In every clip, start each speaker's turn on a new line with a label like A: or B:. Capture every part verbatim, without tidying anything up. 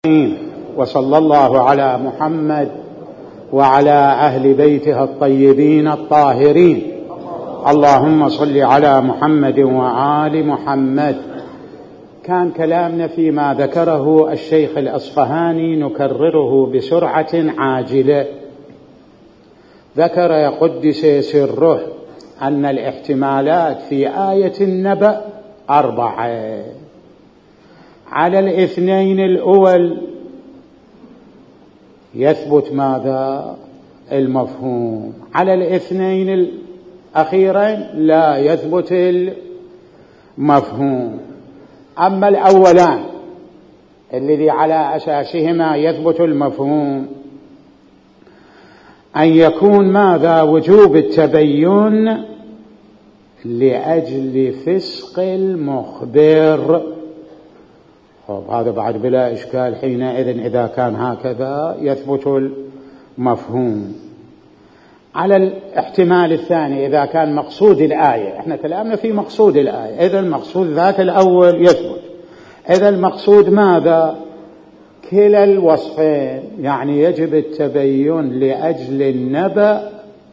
A: وصلى الله على محمد وعلى أهل بيته الطيبين الطاهرين. اللهم صل على محمد وآل محمد. كان كلامنا فيما ذكره الشيخ الأصفهاني نكرره بسرعة عاجلة. ذكر يقدس سره أن الاحتمالات في آية النبأ أربعة. على الاثنين الأول يثبت ماذا؟ المفهوم. على الاثنين الأخيرين لا يثبت المفهوم. أما الأولان الذي على أساسهما يثبت المفهوم أن يكون ماذا؟ وجوب التبين لأجل فسق المخبر. هذا بعد بلا إشكال. حينئذ إذا كان هكذا يثبت المفهوم. على الاحتمال الثاني إذا كان مقصود الآية، احنا كلامنا في مقصود الآية، إذا المقصود ذات الأول يثبت. إذا المقصود ماذا؟ كلا الوصفين، يعني يجب التبين لأجل النبأ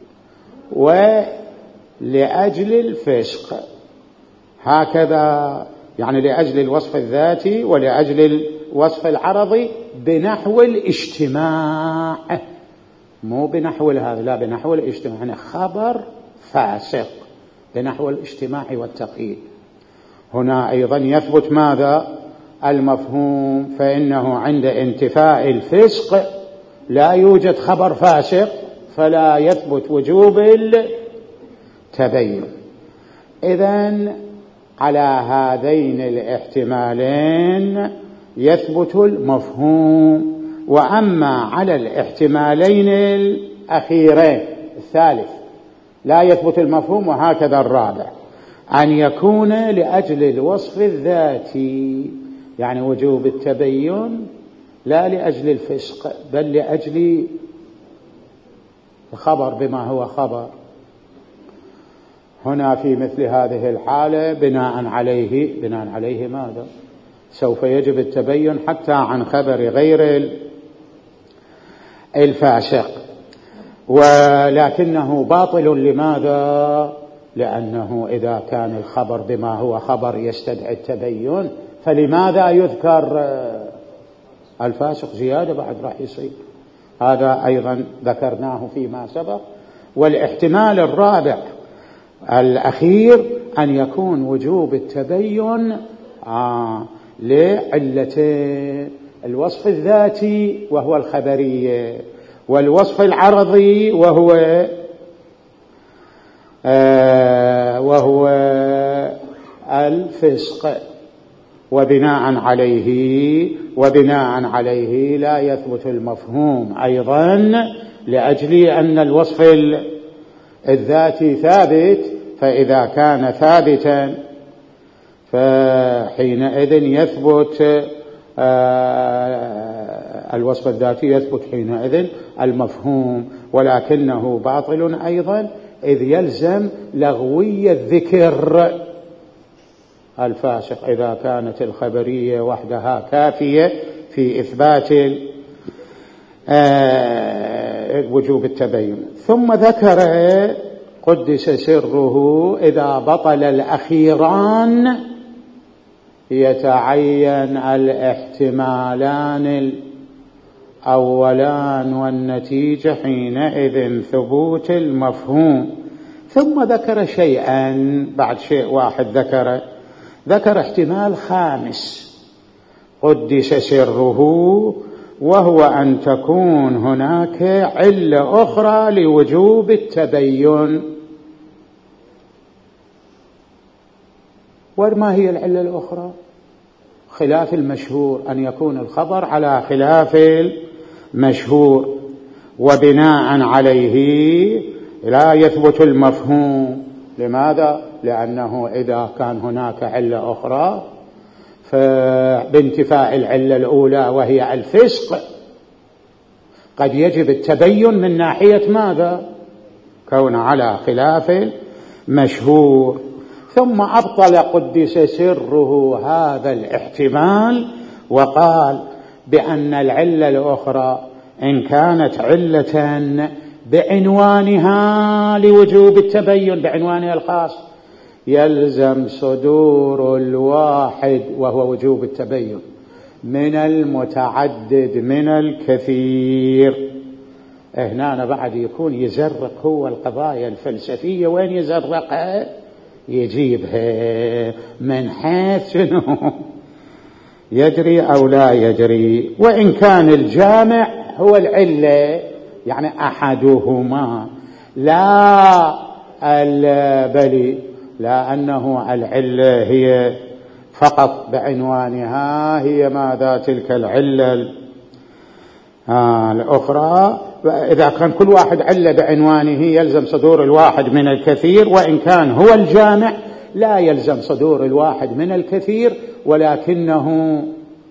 A: ولأجل الفسق، هكذا، يعني لأجل الوصف الذاتي ولأجل الوصف العرضي بنحو الاجتماع، مو بنحو هذا، لا، بنحو الاجتماع، يعني خبر فاسق بنحو الاجتماع والتقييد. هنا أيضا يثبت ماذا؟ المفهوم، فإنه عند انتفاء الفسق لا يوجد خبر فاسق، فلا يثبت وجوب التبين. إذن على هذين الاحتمالين يثبت المفهوم. وأما على الاحتمالين الأخيرين الثالث لا يثبت المفهوم، وهكذا الرابع، أن يكون لأجل الوصف الذاتي، يعني وجوب التبين لا لأجل الفسق بل لأجل الخبر بما هو خبر. هنا في مثل هذه الحالة بناء عليه بناء عليه ماذا؟ سوف يجب التبين حتى عن خبر غير الفاسق، ولكنه باطل. لماذا؟ لأنه إذا كان الخبر بما هو خبر يستدعي التبين، فلماذا يذكر الفاسق زيادة بعد راح يصير؟ هذا أيضا ذكرناه فيما سبق. والاحتمال الرابع الأخير أن يكون وجوب التبين آه لعلتين: الوصف الذاتي وهو الخبرية، والوصف العرضي وهو آه وهو الفسق. وبناء عليه وبناء عليه لا يثبت المفهوم أيضا، لأجل أن الوصف الذاتي ثابت، فإذا كان ثابتا فحينئذ يثبت الوصف الذاتي، يثبت حينئذ المفهوم. ولكنه باطل أيضا، إذ يلزم لغوية ذكر الفاسق إذا كانت الخبرية وحدها كافية في إثبات وجوب التبين. ثم ذكر قدس سره: إذا بطل الأخيران يتعين الاحتمالان الأولان، والنتيجة حينئذ ثبوت المفهوم. ثم ذكر شيئا بعد شيء واحد، ذكر ذكر احتمال خامس قدس سره، وهو أن تكون هناك علة أخرى لوجوب التبين. وما هي العلة الأخرى؟ خلاف المشهور، أن يكون الخبر على خلاف المشهور، وبناء عليه لا يثبت المفهوم. لماذا؟ لأنه إذا كان هناك علة أخرى فبانتفاء العلة الأولى وهي الفسق قد يجب التبين من ناحية ماذا؟ كون على خلاف مشهور. ثم أبطل قدس سره هذا الاحتمال وقال: بأن العلة الأخرى إن كانت علة بعنوانها لوجوب التبين بعنوانها الخاص يلزم صدور الواحد وهو وجوب التبين من المتعدد من الكثير. هنا بعد يكون يزرق هو القضايا الفلسفية، وين يزرقها؟ يجيبها من حيث شنو يجري أو لا يجري. وإن كان الجامع هو العلة يعني أحدهما لا البلي، لا أنه العلة هي فقط بعنوانها هي ماذا تلك العلة آه الأخرى. إذا كان كل واحد علة بعنوانه يلزم صدور الواحد من الكثير، وإن كان هو الجامع لا يلزم صدور الواحد من الكثير، ولكنه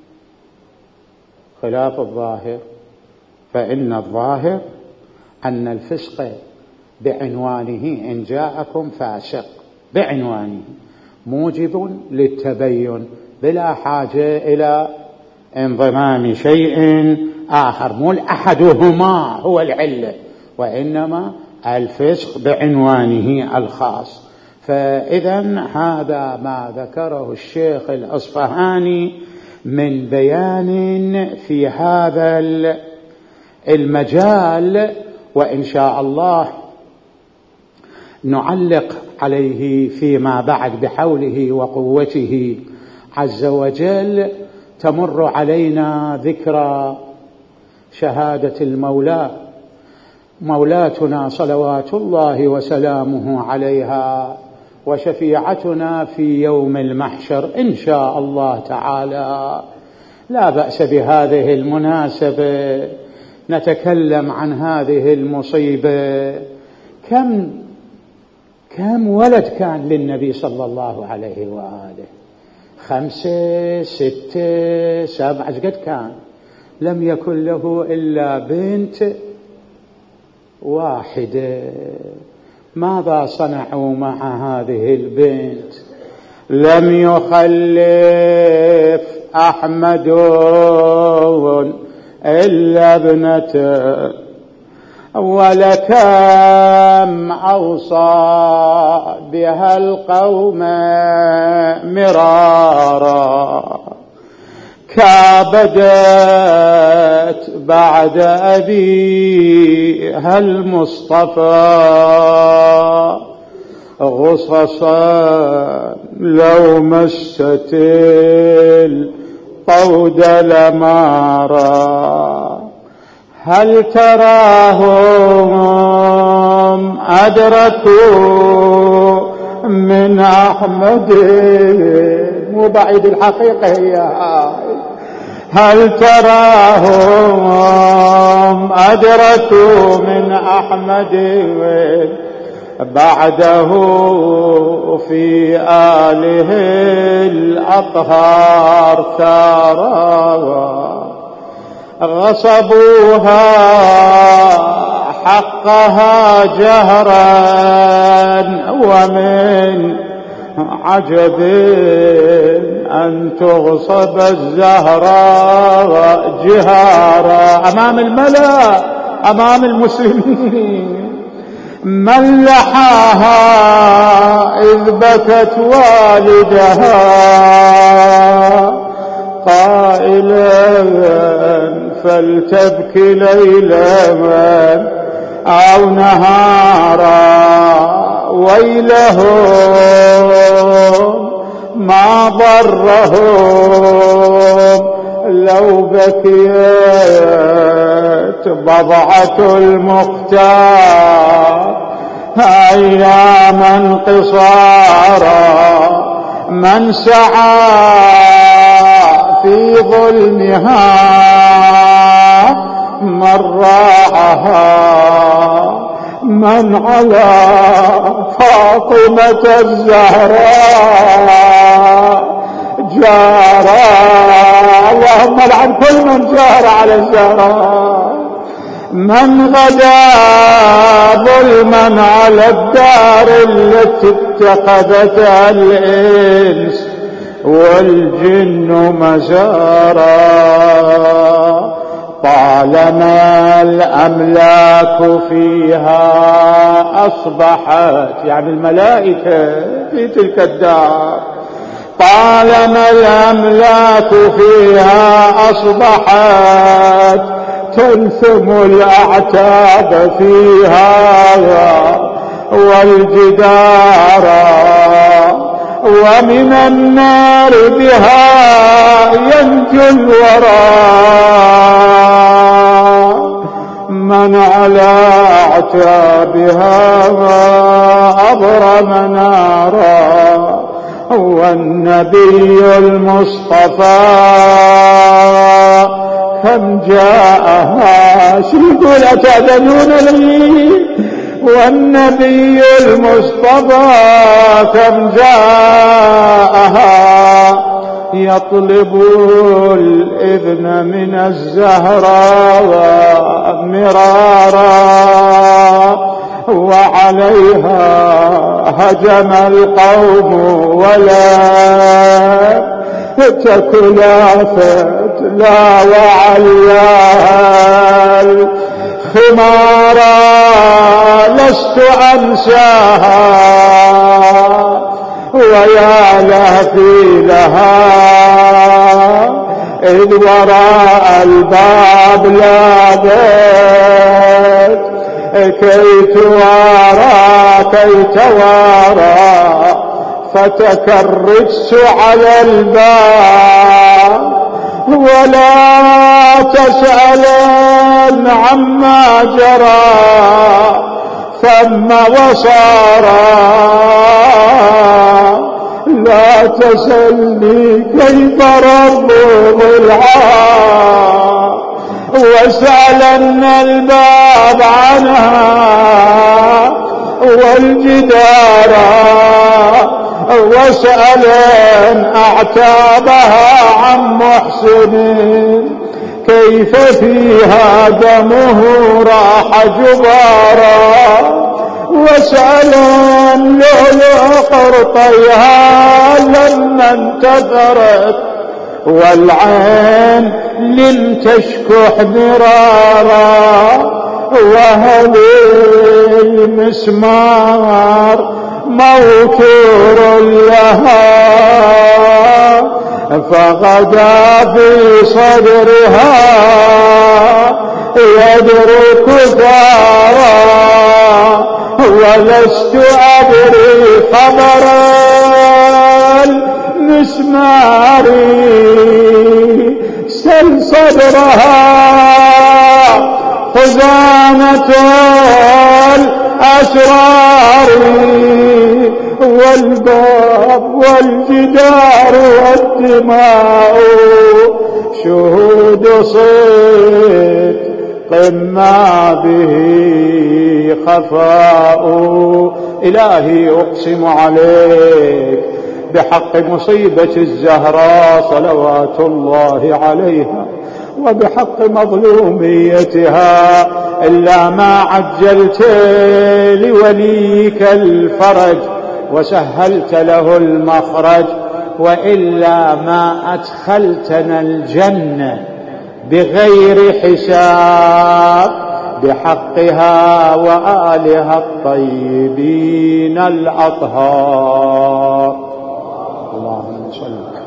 A: خلاف الظاهر. فإن الظاهر أن الفسق بعنوانه إن جاءكم فاسق بعنوانه موجب للتبين بلا حاجة إلى انضمام شيء آخر، مو أحدهما هو العلة، وإنما الفسق بعنوانه الخاص. فإذا هذا ما ذكره الشيخ الأصفهاني من بيان في هذا المجال، وإن شاء الله نعلق عليه فيما بعد بحوله وقوته عز وجل. تمر علينا ذكرى شهادة المولى مولاتنا صلوات الله وسلامه عليها وشفيعتنا في يوم المحشر إن شاء الله تعالى. لا بأس بهذه المناسبة نتكلم عن هذه المصيبة. كم كم ولد كان للنبي صلى الله عليه وآله؟ خمسة ستة سبعة قد كان؟ لم يكن له إلا بنت واحدة. ماذا صنعوا مع هذه البنت؟ لم يخلف أحمد إلا ابنته، ولكم أوصى بها القوم مرارا، كابدت بعد أبيها المصطفى غصصا لو مست الطود لمارا. هل تراهم أدركوا من أحمد؟ مو بعيد الحقيقة هي هاي. هل تراهم أدركوا من أحمد بعده في آله الأطهار ثارا؟ غصبوها حقها جهرا، ومن عجب أن تغصب الزهراء جهارا أمام الملأ أمام المسلمين. من لحاها إذ بكت والدها قائلا فلتبكي ليلا أو نهارا. ويلهم ما ضرهم لو بكيت بضعة المختار أياما قصارا. من سعى في ظلمها من راعها، من على فاطمة الزهراء جارا. اللهم لعن كل من جار على الزهراء. من غدا ظلما على الدار التي اتخذتها الإنس والجن مسارا. طالما الأملاك فيها أصبحت، يعني الملائكة في تلك الدار، طالما الأملاك فيها أصبحت تلثم الأعتاب فيها والجدار، ومن النار بها ينجو الورى من على أعتابها أبرم نارا. والنبي المصطفى كم جاءها، شو يقول أتأذنون لي؟ والنبي المصطفى كم جاءها يطلب الإذن من الزهراء مرارا، وعليها هجم القوم ولا تكلافت لا وعليها الخمارا. لست أنساها ويا لهفي لها إذ وراء الباب لابت كي توارى كي توارى. فتك الرجس على الباب ولا تسألن عما جرى ثم وصارا. لا تسألني كيف رب العار واسألن الباب عنها والجدار. واسألن أعتابها عن محسن كيف فيها دمه راح جبارا. واسألن لؤلؤ قرطيها لما انتثرت والعين لم تشكح مرارا. وهل المسمار موتور لها فغدا في صدرها يدرك ثارا. ولست أدري خبر المسمار سل صدرها خزانة الأسرار. والباب والجدار والدماء شهود صدق ما به خفاء. إلهي أقسم عليك بحق مصيبة الزهراء صلوات الله عليها وبحق مظلوميتها إلا ما عجلت لوليك الفرج وسهلت له المخرج، وإلا ما أدخلتنا الجنة بغير حساب بحقها وآلها الطيبين الأطهار. اللهم صل